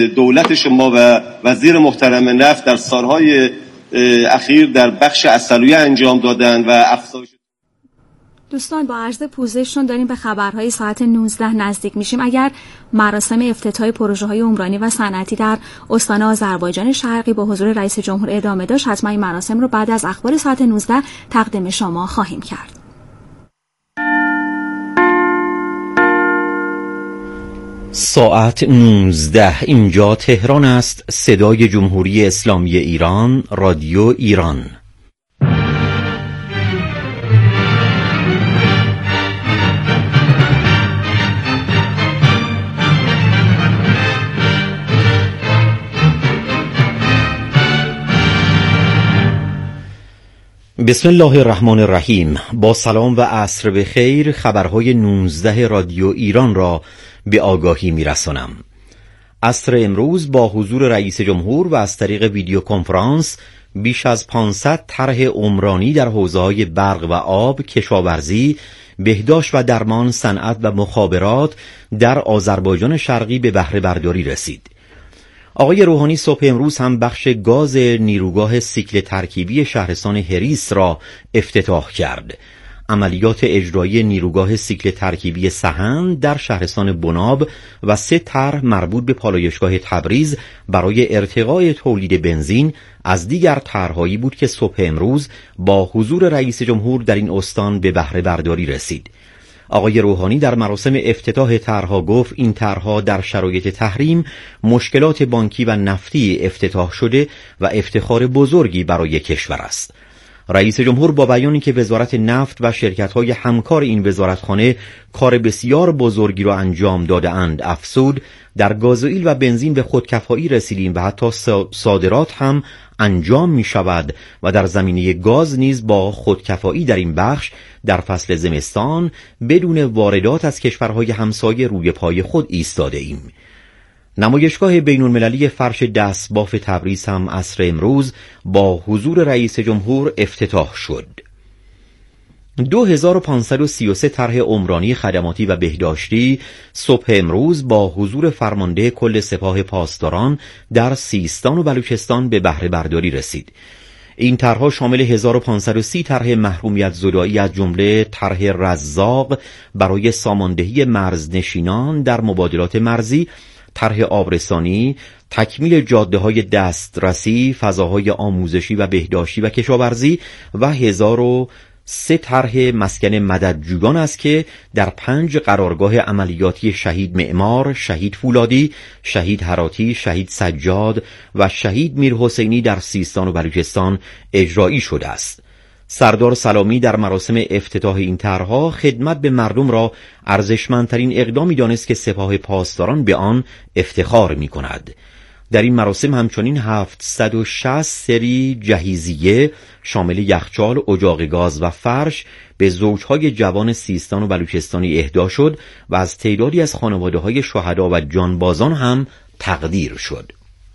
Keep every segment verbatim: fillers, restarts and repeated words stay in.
دولت شما و وزیر محترم نفت در سالهای اخیر در بخش عسلویه انجام دادن و افزایش. دوستان با عرض پوزشتون داریم به خبرهای ساعت نوزده نزدیک میشیم. اگر مراسم افتتاح پروژه‌های عمرانی و صنعتی در استان آذربایجان شرقی با حضور رئیس جمهور ادامه داشت، حتما این مراسم رو بعد از اخبار ساعت نوزده تقدیم شما خواهیم کرد. ساعت نوزده اینجا تهران است. صدای جمهوری اسلامی ایران، رادیو ایران. بسم الله الرحمن الرحیم. با سلام و عصر بخیر، خبرهای نوزده رادیو ایران را به آگاهی می‌رسانم. عصر امروز با حضور رئیس جمهور و از طریق ویدیو کنفرانس بیش از پانصد طرح عمرانی در حوزه‌های برق و آب، کشاورزی، بهداشت و درمان، صنعت و مخابرات در آذربایجان شرقی به بهره برداری رسید. آقای روحانی صبح امروز هم بخش گاز نیروگاه سیکل ترکیبی شهرستان هریس را افتتاح کرد. عملیات اجرایی نیروگاه سیکل ترکیبی سهند در شهرستان بناب و سه طرح مربوط به پالایشگاه تبریز برای ارتقای تولید بنزین از دیگر طرح‌هایی بود که صبح امروز با حضور رئیس جمهور در این استان به بهره برداری رسید. آقای روحانی در مراسم افتتاح طرح‌ها گفت این طرح‌ها در شرایط تحریم، مشکلات بانکی و نفتی افتتاح شده و افتخار بزرگی برای کشور است. رئیس جمهور با بیانی که وزارت نفت و شرکت‌های همکار این وزارتخانه کار بسیار بزرگی را انجام داده‌اند افزود در گازوئیل و بنزین به خودکفایی رسیدیم و حتی صادرات هم انجام می شود و در زمینه گاز نیز با خودکفایی در این بخش در فصل زمستان بدون واردات از کشورهای همسایه روی پای خود ایستاده ایم. نمایشگاه بین المللی فرش دستباف تبریز هم عصر امروز با حضور رئیس جمهور افتتاح شد. دو هزار و پانصد و سی و سه طرح عمرانی خدماتی و بهداشتی صبح امروز با حضور فرمانده کل سپاه پاسداران در سیستان و بلوچستان به بهره برداری رسید. این طرح‌ها شامل هزار و پانصد و سی طرح محرومیت زدایی از جمله طرح رزاق برای ساماندهی مرزنشینان در مبادلات مرزی، طرح آبرسانی، تکمیل جاده‌های دسترسی، فضاهای آموزشی و بهداشتی و کشاورزی و هزار و سه طرح مسکن مددجویان است که در پنج قرارگاه عملیاتی شهید معمار، شهید فولادی، شهید هراتی، شهید سجاد و شهید میرحسینی در سیستان و بلوچستان اجرایی شده است. سردار سلامی در مراسم افتتاح این طرح‌ها خدمت به مردم را ارزشمندترین اقدامی دانست که سپاه پاسداران به آن افتخار می‌کند. در این مراسم همچنین هفتصد و شصت سری جهیزیه شامل یخچال، اجاق گاز و فرش به زوجهای جوان سیستان و بلوچستانی اهدا شد و از تعدادی از خانواده‌های شهدا و جانبازان هم تقدیر شد.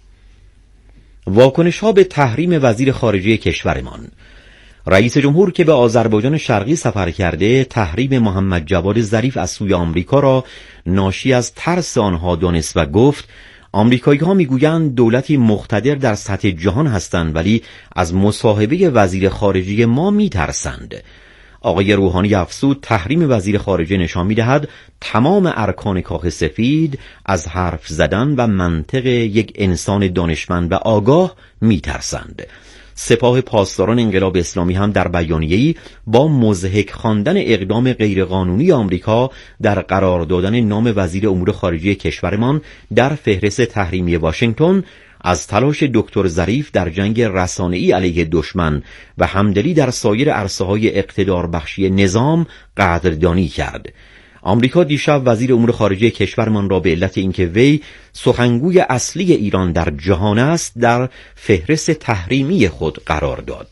واکنش‌ها به تحریم وزیر خارجه کشورمان. رئیس جمهور که به آذربایجان شرقی سفر کرده، تحریم محمد جواد ظریف از سوی آمریکا را ناشی از ترس آنها دانست و گفت آمریکایی‌ها میگویند دولتی مقتدر در سطح جهان هستند ولی از مصاحبه وزیر خارجه ما میترسند. آقای روحانی افزود تحریم وزیر خارجه نشان می‌دهد تمام ارکان کاخ سفید از حرف زدن و منطق یک انسان دانشمند و آگاه میترسند. سپاه پاسداران انقلاب اسلامی هم در بیانیه‌ای با مضحک خواندن اقدام غیرقانونی آمریکا در قرار دادن نام وزیر امور خارجه کشورمان در فهرست تحریمی واشنگتن از تلاش دکتر ظریف در جنگ رسانه‌ای علیه دشمن و همدلی در سایر عرصه‌های اقتدار بخشی نظام قدردانی کرد. آمریکا دیشب وزیر امور خارجه کشورمان را به علت اینکه وی سخنگوی اصلی ایران در جهان است در فهرست تحریمی خود قرار داد.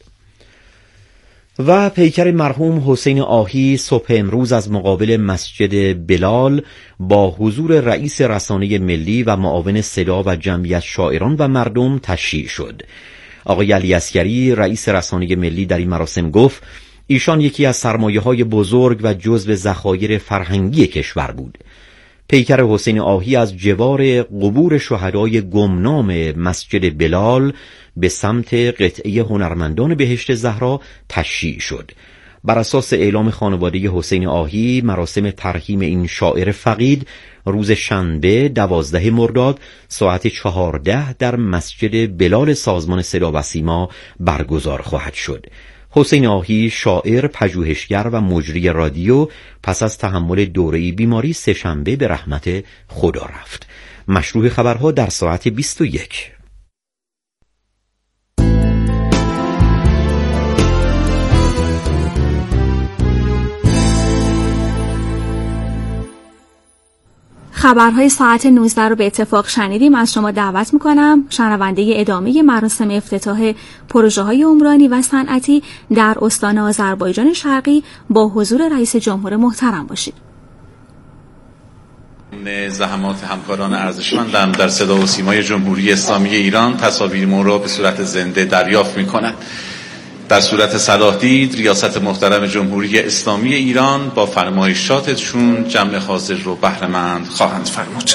و پیکر مرحوم حسین آهی صبح امروز از مقابل مسجد بلال با حضور رئیس رسانه ملی و معاون صدا و جمعیت شاعران و مردم تشییع شد. آقای علی عسکری رئیس رسانه ملی در این مراسم گفت ایشان یکی از سرمایه‌های بزرگ و جزو ذخایر فرهنگی کشور بود. پیکر حسین آهی از جوار قبور شهدای گمنام مسجد بلال به سمت قطعه هنرمندان بهشت زهرا تشییع شد. بر اساس اعلام خانواده حسین آهی، مراسم ترحیم این شاعر فقید روز شنبه دوازده مرداد ساعت چهارده در مسجد بلال سازمان صدا و سیما برگزار خواهد شد. حسین آهی، شاعر، پژوهشگر و مجری رادیو، پس از تحمل دوره بیماری سه‌شنبه به رحمت خدا رفت. مشروع خبرها در ساعت بیست و یک. خبرهای ساعت نوزده رو به اتفاق شنیدیم. از شما دعوت میکنم شنونده ادامه مراسم افتتاح پروژه های عمرانی و صنعتی در استان آذربایجان شرقی با حضور رئیس جمهور محترم باشید. زحمات همکاران ارزشمندم در صدا و سیمای جمهوری اسلامی ایران تصاویر ما را به صورت زنده دریافت میکنند. در صورت صلاح دید ریاست محترم جمهوری اسلامی ایران با فرمایشاتشون جمع حاضر رو بهره مند خواهند فرمود.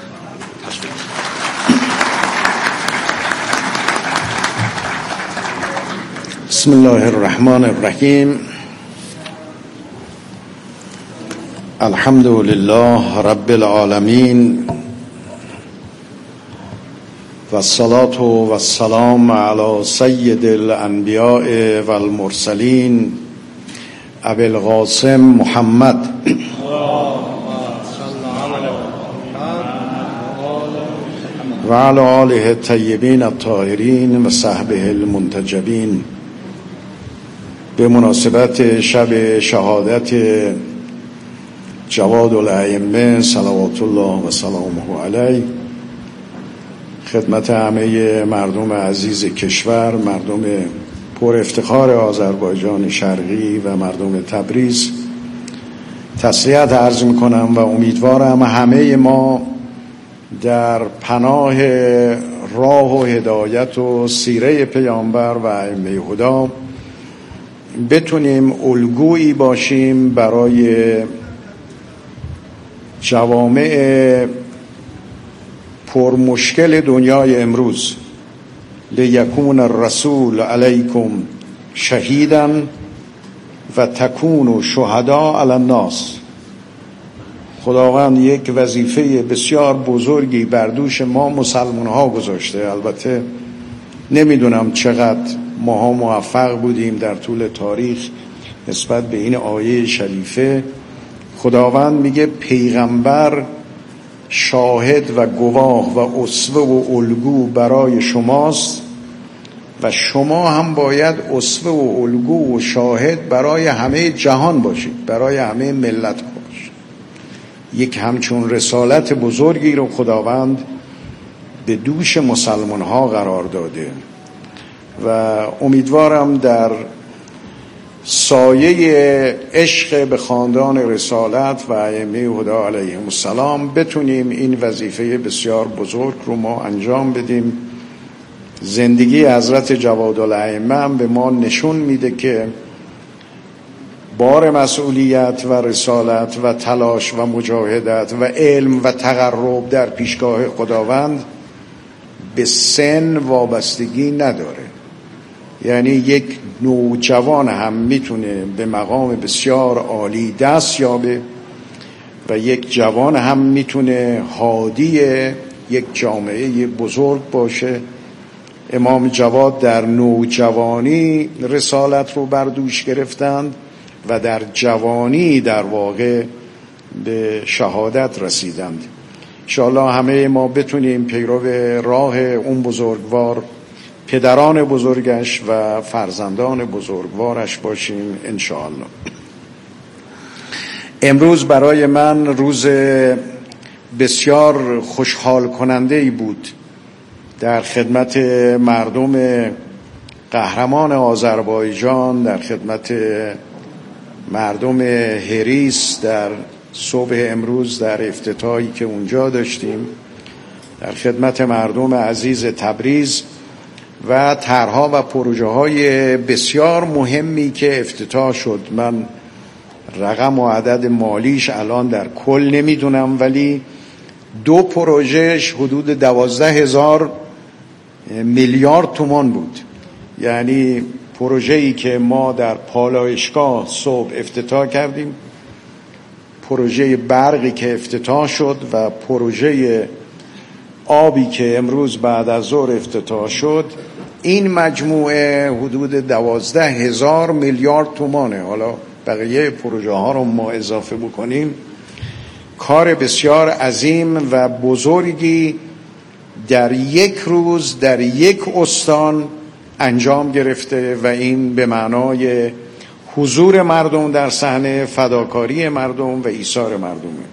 بسم الله الرحمن الرحیم. الحمد لله رب العالمین و الصلاة و السلام علی سید الانبیاء و المرسلین ابی القاسم محمد و علی آله الطیبین الطاهرین و صحبه المنتجبین. به مناسبت شب شهادت جواد الائمه صلوات الله و سلامه علیه، خدمت همه مردم عزیز کشور، مردم پر افتخار آذربایجان شرقی و مردم تبریز تسلیت عرض میکنم و امیدوارم همه ما در پناه راه و هدایت و سیره پیامبر و ائمه هدا بتونیم الگویی باشیم برای جوامع پر مشکل دنیای امروز. لیکون الرسول علیکم شهیدا و تکونوا شهداء علی الناس. خداوند یک وظیفه بسیار بزرگی بر دوش ما مسلمان ها گذاشته. البته نمیدونم چقدر ماها موفق بودیم در طول تاریخ نسبت به این آیه شریفه. خداوند میگه پیغمبر شاهد و گواه و اسوه و الگو برای شماست و شما هم باید اسوه و الگو و شاهد برای همه جهان باشید، برای همه ملت ها باشید. یک همچون رسالت بزرگی رو خداوند به دوش مسلمان ها قرار داده و امیدوارم در سایه عشق به خاندان رسالت و ائمه هدا علیهم السلام بتونیم این وظیفه بسیار بزرگ رو ما انجام بدیم. زندگی حضرت جوادالائمه هم به ما نشون میده که بار مسئولیت و رسالت و تلاش و مجاهدت و علم و تقرب در پیشگاه خداوند به سن وابستگی نداره. یعنی یک نوجوان هم میتونه به مقام بسیار عالی دست یابه و یک جوان هم میتونه هادی یک جامعه بزرگ باشه. امام جواد در نوجوانی رسالت رو بر دوش گرفتند و در جوانی در واقع به شهادت رسیدند. انشاءالله همه ما بتونیم پیرو راه اون بزرگوار، پدران بزرگش و فرزندان بزرگوارش باشیم انشاءالله. امروز برای من روز بسیار خوشحال کننده‌ای بود در خدمت مردم قهرمان آذربایجان، در خدمت مردم هریس در صبح امروز در افتتاحی که اونجا داشتیم، در خدمت مردم عزیز تبریز و طرح‌ها و پروژه‌های بسیار مهمی که افتتاح شد. من رقم و عدد مالیش الان در کل نمیدونم، ولی دو پروژهش حدود دوازده هزار میلیارد تومان بود. یعنی پروژه‌ای که ما در پالایشگاه صبح افتتاح کردیم، پروژه برقی که افتتاح شد و پروژه آبی که امروز بعد از ظهر افتتاح شد، این مجموعه حدود دوازده هزار میلیارد تومانه. حالا بقیه پروژه ها رو ما اضافه بکنیم، کار بسیار عظیم و بزرگی در یک روز در یک استان انجام گرفته و این به معنای حضور مردم در صحنه، فداکاری مردم و ایثار مردمه.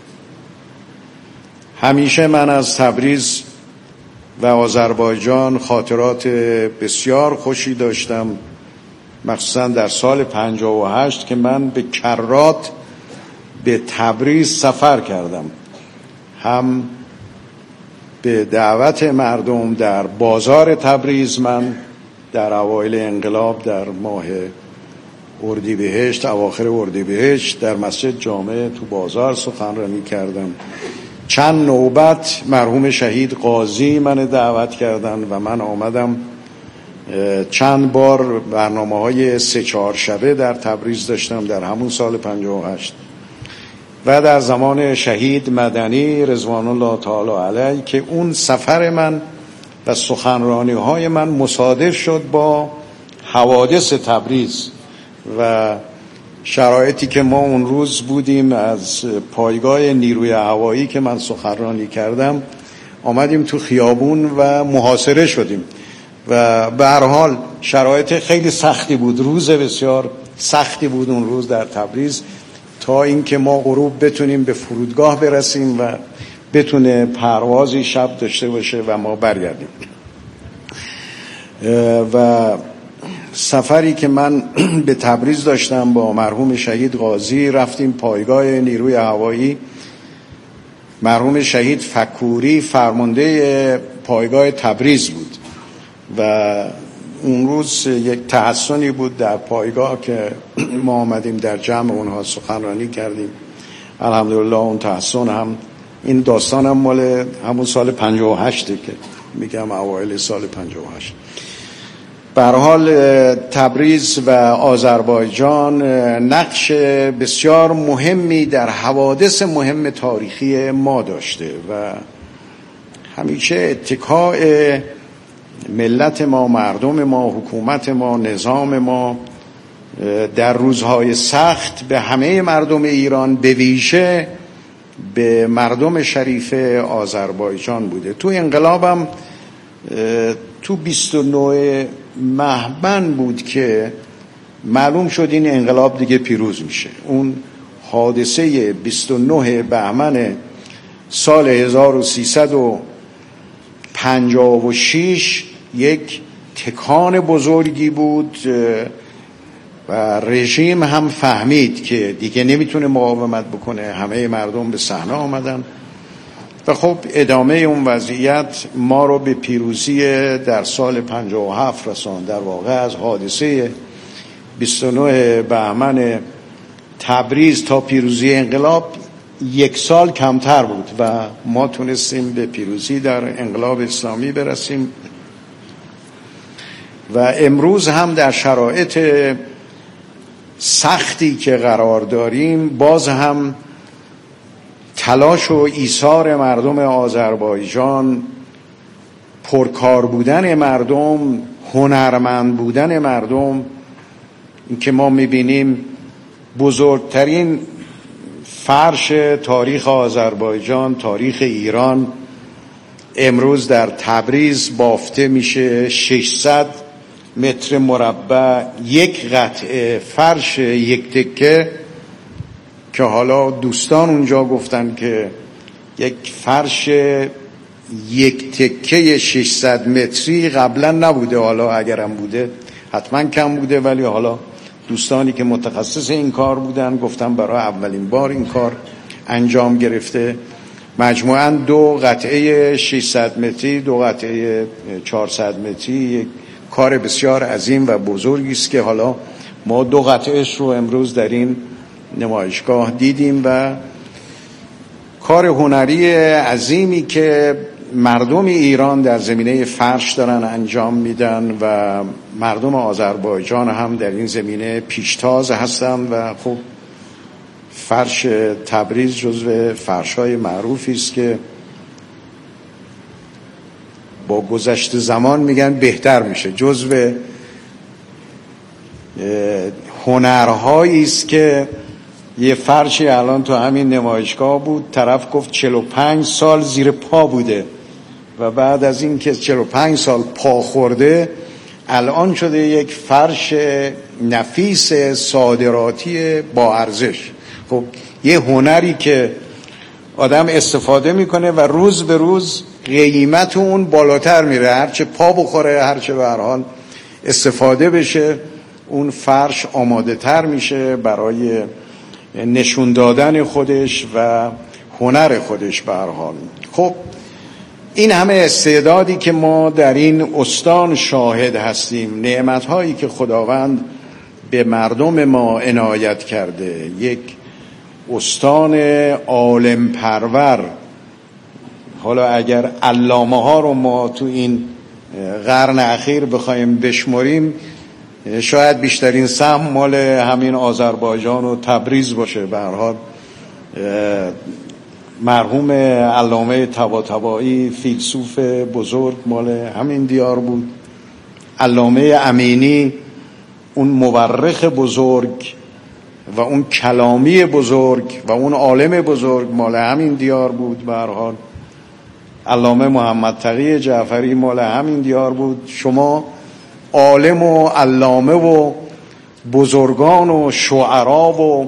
همیشه من از تبریز و آذربایجان خاطرات بسیار خوشی داشتم، مخصوصا در سال پنجاه و هشت که من به کرات به تبریز سفر کردم، هم به دعوت مردم در بازار تبریز. من در اوایل انقلاب در ماه اردیبهشت، اواخر اردیبهشت، در مسجد جامع تو بازار سخنرانی کردم. چند نوبت مرحوم شهید قاضی من دعوت کردن و من آمدم. چند بار برنامه های سه چهار شبه در تبریز داشتم در همون سال پنجاه و هشت و در زمان شهید مدنی رضوان الله تعالی علیه که اون سفر من و سخنرانی های من مصادف شد با حوادث تبریز و شرایطی که ما اون روز بودیم. از پایگاه نیروی هوایی که من سخنرانی کردم آمدیم تو خیابون و محاصره شدیم و به هر حال شرایط خیلی سختی بود، روز بسیار سختی بود اون روز در تبریز، تا اینکه ما غروب بتونیم به فرودگاه برسیم و بتونه پروازی شب داشته باشه و ما برگردیم. و سفری که من به تبریز داشتم با مرحوم شهید قاضی، رفتیم پایگاه نیروی هوایی. مرحوم شهید فکوری فرمانده پایگاه تبریز بود و اون روز یک تحسنی بود در پایگاه که ما آمدیم در جمع اونها سخنرانی کردیم. الحمدلله اون تحسن هم، این داستان هم مال همون سال پنجاه و هشت که میگم اوایل سال پنجاه و هشت. به هر حال تبریز و آذربایجان نقش بسیار مهمی در حوادث مهم تاریخی ما داشته و همیشه اتکاء ملت ما، مردم ما، حکومت ما، نظام ما در روزهای سخت به همه مردم ایران، به ویژه به مردم شریف آذربایجان بوده. تو انقلابم تو بیست و نه بهمن بود که معلوم شد این انقلاب دیگه پیروز میشه. اون حادثه بیست و نه بهمن سال هزار و سیصد و پنجاه و شش یک تکان بزرگی بود و رژیم هم فهمید که دیگه نمیتونه مقاومت بکنه. همه مردم به صحنه آمدن و خب ادامه اون وضعیت ما رو به پیروزی در سال پنجاه و هفت رساند. در واقع از حادثه بیست و نه بهمن تبریز تا پیروزی انقلاب یک سال کمتر بود و ما تونستیم به پیروزی در انقلاب اسلامی برسیم و امروز هم در شرایط سختی که قرار داریم باز هم تلاش و ایثار مردم آذربایجان، پرکار بودن مردم، هنرمند بودن مردم، این که ما میبینیم بزرگترین فرش تاریخ آذربایجان، تاریخ ایران، امروز در تبریز بافته میشه. ششصد متر مربع یک قطعه فرش یک تکه که حالا دوستان اونجا گفتن که یک فرش یک تکه ششصد متری قبلا نبوده، حالا اگرم بوده حتما کم بوده، ولی حالا دوستانی که متخصص این کار بودن گفتن برای اولین بار این کار انجام گرفته. مجموعاً دو قطعه ششصد متری، دو قطعه چهارصد متری، یک کار بسیار عظیم و بزرگی است که حالا ما دو قطعهش رو امروز در این نمایشگاه دیدیم و کار هنری عظیمی که مردم ایران در زمینه فرش دارن انجام میدن و مردم آذربایجان هم در این زمینه پیشتاز هستن و خب فرش تبریز جزو فرش‌های معروفی است که با گذشت زمان میگن بهتر میشه، جزو هنرهایی است که یه فرشی الان تو همین نمایشگاه بود، طرف گفت چهل و پنج سال زیر پا بوده و بعد از این که چهل و پنج سال پا خورده الان شده یک فرش نفیس صادراتی با ارزش. خب یه هنری که آدم استفاده میکنه و روز به روز قیمت اون بالاتر میره، هرچه پا بخوره، هرچه به هر حال استفاده بشه، اون فرش آماده تر میشه برای نشون دادن خودش و هنر خودش به هر حال. خب این همه استعدادی که ما در این استان شاهد هستیم، نعمت‌هایی که خداوند به مردم ما عنایت کرده، یک استان عالم پرور. حالا اگر علامه ها رو ما تو این قرن اخیر بخوایم بشمریم، شاید بیشترین سهم مال همین آذربایجان و تبریز باشه. به هر حال مرحوم علامه طباطبایی فیلسوف بزرگ مال همین دیار بود، علامه امینی اون مورخ بزرگ و اون کلامی بزرگ و اون عالم بزرگ مال همین دیار بود. به هر حال علامه محمد تقی جعفری مال همین دیار بود. شما عالم و علامه و بزرگان و شعرا و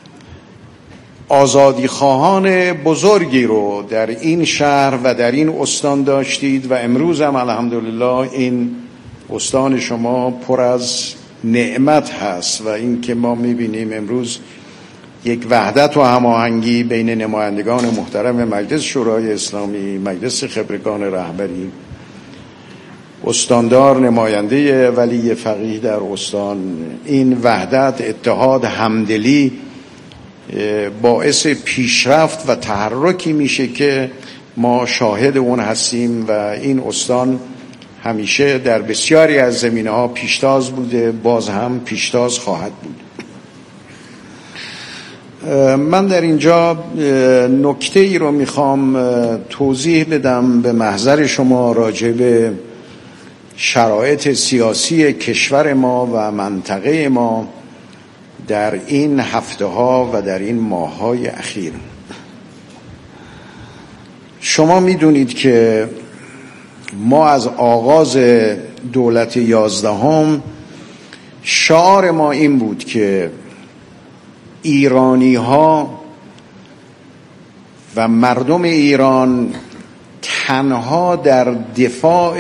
آزادی خواهان بزرگی رو در این شهر و در این استان داشتید و امروز هم الحمدلله این استان شما پر از نعمت هست و این که ما میبینیم امروز یک وحدت و هماهنگی بین نمایندگان محترم مجلس شورای اسلامی، مجلس خبرگان رهبری، استاندار، نماینده ولی فقیه در استان، این وحدت، اتحاد، همدلی باعث پیشرفت و تحرکی میشه که ما شاهد اون هستیم و این استان همیشه در بسیاری از زمینه ها پیشتاز بوده، باز هم پیشتاز خواهد بود. من در اینجا نکته ای رو میخوام توضیح بدم به محضر شما راجع به شرایط سیاسی کشور ما و منطقه ما در این هفته ها و در این ماه های اخیر. شما میدونید که ما از آغاز دولت یازدهم شعار ما این بود که ایرانی ها و مردم ایران تنها در دفاع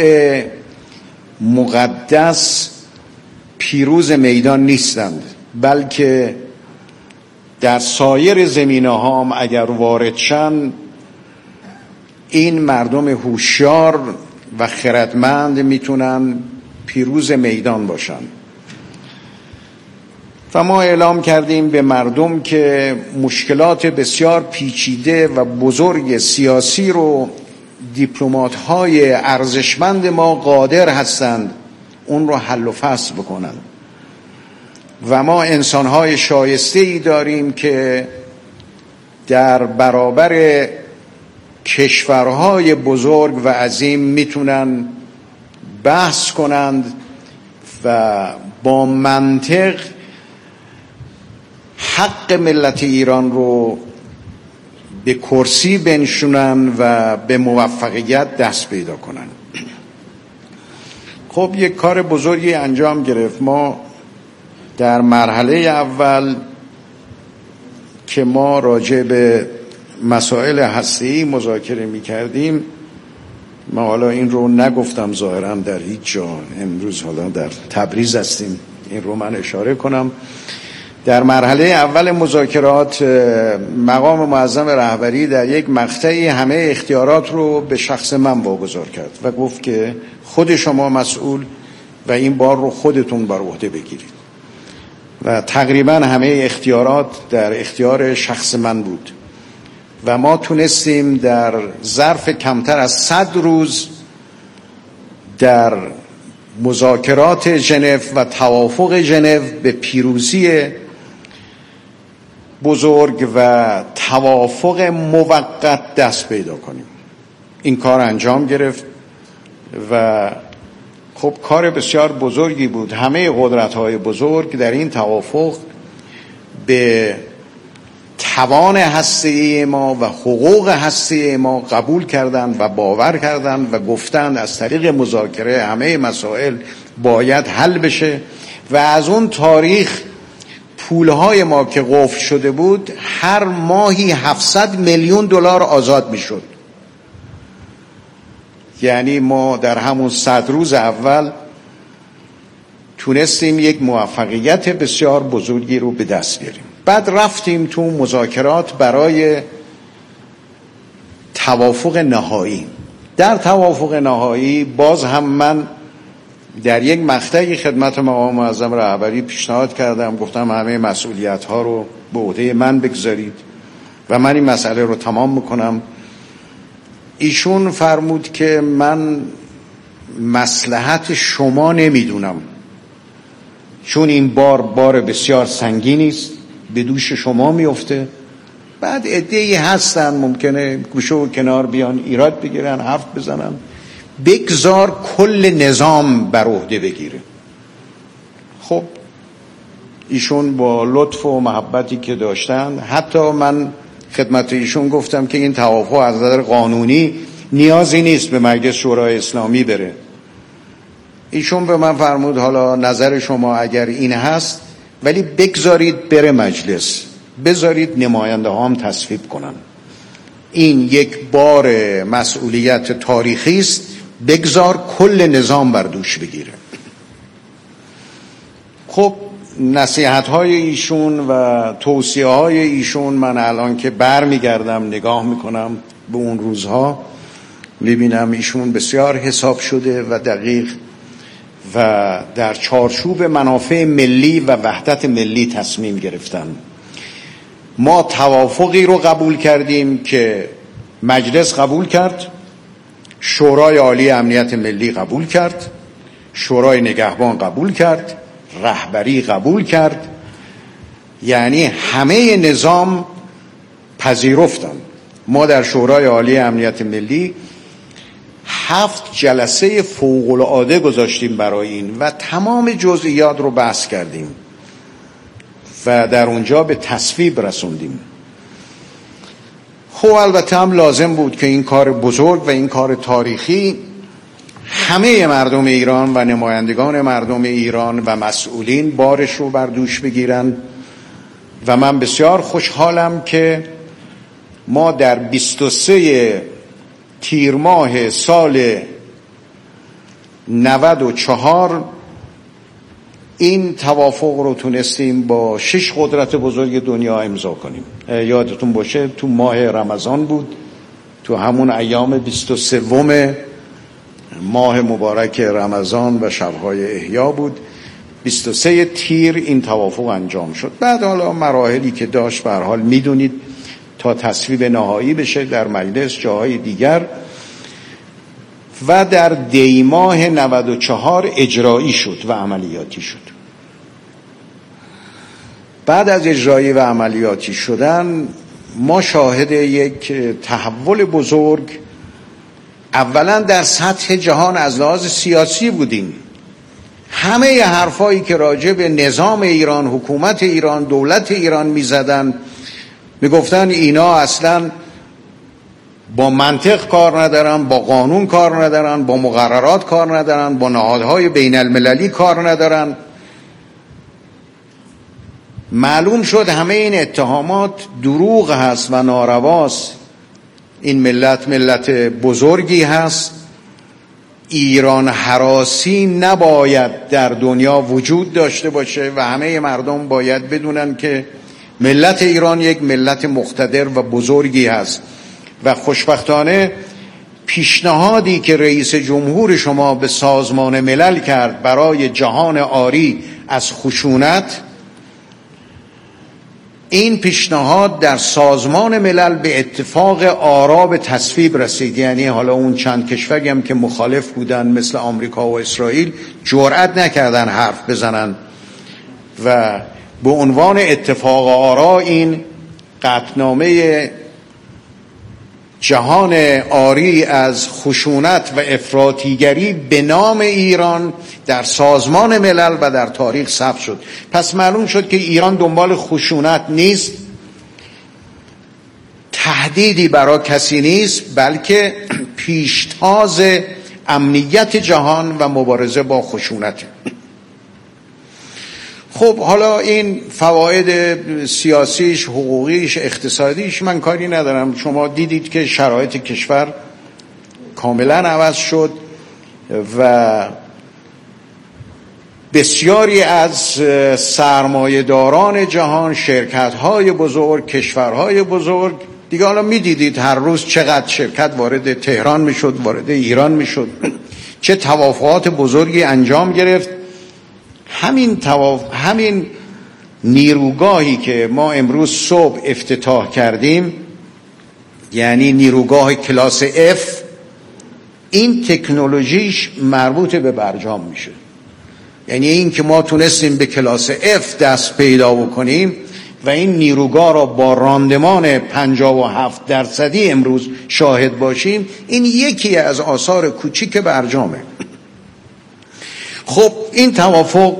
مقدس پیروز میدان نیستند، بلکه در سایر زمینه ها هم اگر وارد شن این مردم هوشیار و خردمند میتونن پیروز میدان باشن. و ما اعلام کردیم به مردم که مشکلات بسیار پیچیده و بزرگ سیاسی رو دیپلمات های ارزشمند ما قادر هستند اون رو حل و فصل بکنن و ما انسان های شایسته ای داریم که در برابر کشورهای بزرگ و عظیم میتونن بحث کنند و با منطق حق ملت ایران رو به کرسی بنشونن و به موفقیت دست پیدا کنن. خب یک کار بزرگی انجام گرفت. ما در مرحله اول که ما راجع به مسائل هسته‌ای مذاکره می‌کردیم، ما حالا این رو نگفتم ظاهراً در هیچ جا، امروز حالا در تبریز هستیم، این رو من اشاره کنم. در مرحله اول مذاکرات مقام معظم رهبری در یک مقطعی همه اختیارات رو به شخص من واگذار کرد و گفت که خود شما مسئول و این بار رو خودتون بر عهده بگیرید. و تقریبا همه اختیارات در اختیار شخص من بود و ما تونستیم در ظرف کمتر از صد روز در مذاکرات ژنو و توافق ژنو به پیروزی بزرگ و توافق موقت دست پیدا کنیم. این کار انجام گرفت و خب کار بسیار بزرگی بود. همه قدرت‌های بزرگ در این توافق به توان هسته‌ای ما و حقوق هسته‌ای ما قبول کردند و باور کردند و گفتند از طریق مذاکره همه مسائل باید حل بشه و از اون تاریخ پولهای ما که قفل شده بود هر ماهی هفتصد میلیون دلار آزاد میشد. یعنی ما در همون صد روز اول تونستیم یک موفقیت بسیار بزرگی رو به دست بیاریم. بعد رفتیم تو مذاکرات برای توافق نهایی. در توافق نهایی باز هم من در یک مقطعی خدمت مقام معظم رهبری پیشنهاد کردم، گفتم همه مسئولیت ها رو به عهده من بگذارید و من این مسئله رو تمام میکنم. ایشون فرمود که من مصلحت شما نمیدونم، چون این بار بار بسیار سنگینی است، به دوش شما میفته. بعد عده‌ای هستن ممکنه گوشه و کنار بیان ایراد بگیرن، حرف بزنن، بگذار کل نظام بر عهده بگیره. خب ایشون با لطف و محبتی که داشتن، حتی من خدمت ایشون گفتم که این توافق از نظر قانونی نیازی نیست به مجلس شورای اسلامی بره. ایشون به من فرمود حالا نظر شما اگر این هست ولی بگذارید بره مجلس، بذارید نماینده ها هم تصویب کنن. این یک بار مسئولیت تاریخی است، بگذار کل نظام بر دوش بگیره. خب نصیحت های ایشون و توصیه های ایشون من الان که بر میگردم نگاه میکنم به اون روزها، میبینم ایشون بسیار حساب شده و دقیق و در چارچوب منافع ملی و وحدت ملی تصمیم گرفتن. ما توافقی رو قبول کردیم که مجلس قبول کرد، شورای عالی امنیت ملی قبول کرد، شورای نگهبان قبول کرد، رهبری قبول کرد، یعنی همه نظام پذیرفتن. ما در شورای عالی امنیت ملی هفت جلسه فوق العاده گذاشتیم برای این و تمام جزئیات رو بحث کردیم و در اونجا به تصویب رسوندیم. خب البته هم لازم بود که این کار بزرگ و این کار تاریخی همه مردم ایران و نمایندگان مردم ایران و مسئولین بارش رو بر دوش بگیرن و من بسیار خوشحالم که ما در بیست و سه تیر ماه سال نود و چهار این توافق رو تونستیم با شش قدرت بزرگ دنیا امضا کنیم. یادتون باشه تو ماه رمضان بود، تو همون ایام بیست و سوم ماه مبارک رمضان و شبهای احیا بود، بیست و سه تیر این توافق انجام شد. بعد حالا مراحلی که داشت به هر حال میدونید تا تصویب نهایی بشه در مجلس جاهای دیگر و در دی ماه نود و چهار اجرایی شد و عملیاتی شد. بعد از اجرایی و عملیاتی شدن ما شاهد یک تحول بزرگ اولا در سطح جهان از لحاظ سیاسی بودیم. همه حرفایی که راجع به نظام ایران، حکومت ایران، دولت ایران میزدن، میگفتن اینا اصلا با منطق کار ندارن، با قانون کار ندارن، با مقررات کار ندارن، با نهادهای بین المللی کار ندارن. معلوم شد همه این اتهامات دروغ هست و نارواست. این ملت ملت بزرگی هست، ایران هراسی نباید در دنیا وجود داشته باشه و همه مردم باید بدونن که ملت ایران یک ملت مقتدر و بزرگی هست. و خوشبختانه پیشنهادی که رئیس جمهور شما به سازمان ملل کرد برای جهان عاری از خشونت این پیشنهاد در سازمان ملل به اتفاق آرا به تصویب رسید. یعنی حالا اون چند کشوری هم که مخالف بودن مثل آمریکا و اسرائیل جرئت نکردن حرف بزنن و به عنوان اتفاق آرا این قطعنامه جهان آری از خشونت و افراطیگری به نام ایران در سازمان ملل و در تاریخ ثبت شد. پس معلوم شد که ایران دنبال خشونت نیست، تهدیدی برای کسی نیست، بلکه پیشتاز امنیت جهان و مبارزه با خشونت. خب حالا این فواید سیاسیش، حقوقیش، اقتصادیش من کاری ندارم. شما دیدید که شرایط کشور کاملا عوض شد و بسیاری از سرمایه‌داران جهان، شرکت‌های بزرگ، کشورهای بزرگ دیگه حالا می‌دیدید هر روز چقدر شرکت وارد تهران می‌شد، وارد ایران می‌شد، چه توافقات بزرگی انجام گرفت. همین تواف... همین نیروگاهی که ما امروز صبح افتتاح کردیم، یعنی نیروگاه کلاس F، این تکنولوژیش مربوط به برجام میشه. یعنی این که ما تونستیم به کلاس F دست پیدا بکنیم و این نیروگاه را با راندمان پنجاه و هفت درصدی امروز شاهد باشیم، این یکی از آثار کوچیک برجامه. خب این توافق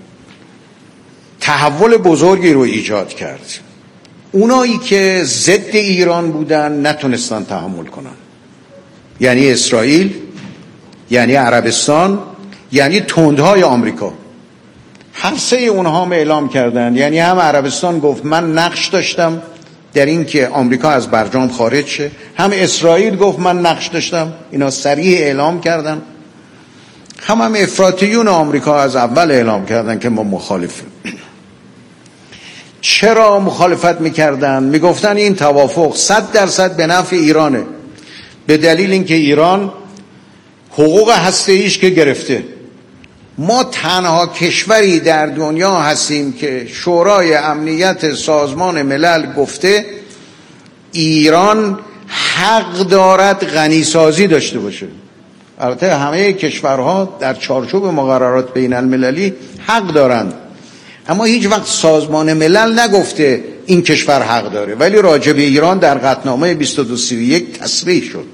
تحول بزرگی رو ایجاد کرد. اونایی که ضد ایران بودن نتونستن تحمل کنن، یعنی اسرائیل، یعنی عربستان، یعنی تندهای آمریکا. هر سه اونها هم اعلام کردن. یعنی هم عربستان گفت من نقش داشتم در این که آمریکا از برجام خارج شه، هم اسرائیل گفت من نقش داشتم. اینا صریح اعلام کردن. هم هم افراطیون آمریکا از اول اعلام کردن که ما مخالفیم. چرا مخالفت میکردن؟ میگفتن این توافق صد درصد به نفع ایرانه، به دلیل اینکه ایران حقوق هسته‌ایش که گرفته. ما تنها کشوری در دنیا هستیم که شورای امنیت سازمان ملل گفته ایران حق دارد غنیسازی داشته باشه. البته همه کشورها در چارچوب مقررات بین المللی حق دارند، اما هیچ وقت سازمان ملل نگفته این کشور حق داره، ولی راجع به ایران در قطعنامه بیست و دو سی و یک تصریح شد.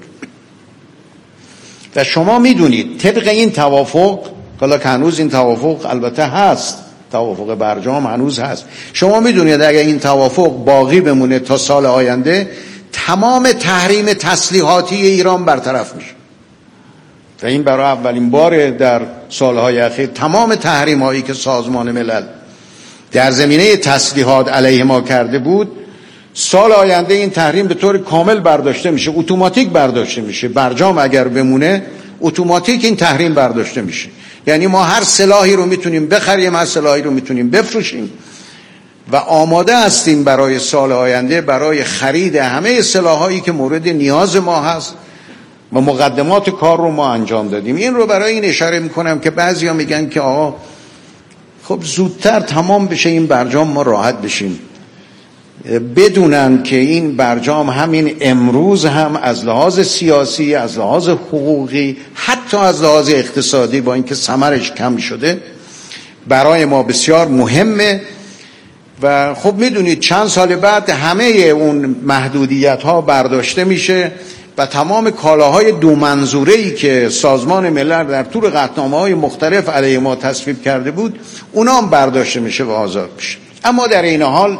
و شما میدونید طبق این توافق، حالا که هنوز این توافق البته هست، توافق برجام هنوز هست، شما میدونید اگر این توافق باقی بمونه تا سال آینده، تمام تحریم تسلیحاتی ایران برطرف میشه. و این برای اولین بار در سالهای اخیر تمام تحریم هایی که سازمان ملل در زمینه تسلیحات علیه ما کرده بود، سال آینده این تحریم به طور کامل برداشته میشه، اتوماتیک برداشته میشه. برجام اگر بمونه اتوماتیک این تحریم برداشته میشه. یعنی ما هر سلاحی رو میتونیم بخریم، هر سلاحی رو میتونیم بفروشیم و آماده هستیم برای سال آینده برای خرید همه سلاحایی که مورد نیاز ما هست و مقدمات کار رو ما انجام دادیم. این رو برای این اشاره میکنم که بعضیا میگن که آقا خب زودتر تمام بشه این برجام، ما راحت بشیم. بدونن که این برجام همین امروز هم از لحاظ سیاسی، از لحاظ حقوقی، حتی از لحاظ اقتصادی، با اینکه ثمرش کم شده، برای ما بسیار مهمه. و خب میدونید چند سال بعد همه اون محدودیت ها برداشته میشه و تمام کالاهای دو منظوره‌ای که سازمان ملل در طول قطعنامه‌های مختلف علیه ما تصویب کرده بود، اونا هم برداشته میشه و آزاد میشه. اما در این حال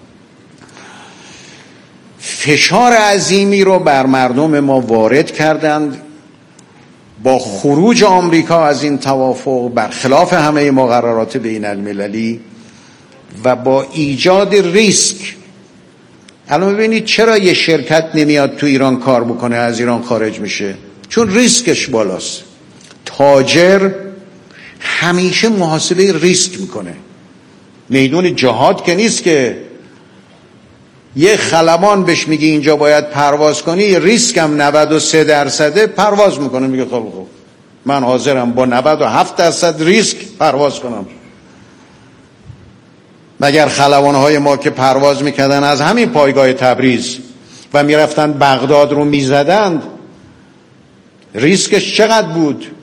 فشار عظیمی رو بر مردم ما وارد کردند با خروج آمریکا از این توافق برخلاف همه مقررات بین المللی و با ایجاد ریسک. الان ببینید چرا یه شرکت نمیاد تو ایران کار بکنه، از ایران خارج میشه؟ چون ریسکش بالاست. تاجر همیشه محاسبه ریسک میکنه. میدون جهاد که نیست که یه خلبان بهش میگه اینجا باید پرواز کنی، ریسکم نود و سه درصده، پرواز میکنه، میگه خب خب من حاضرم با نود و هفت درصد ریسک پرواز کنم. مگر خلبانهای ما که پرواز میکردن از همین پایگاه تبریز و میرفتن بغداد رو میزدند ریسکش چقدر بود؟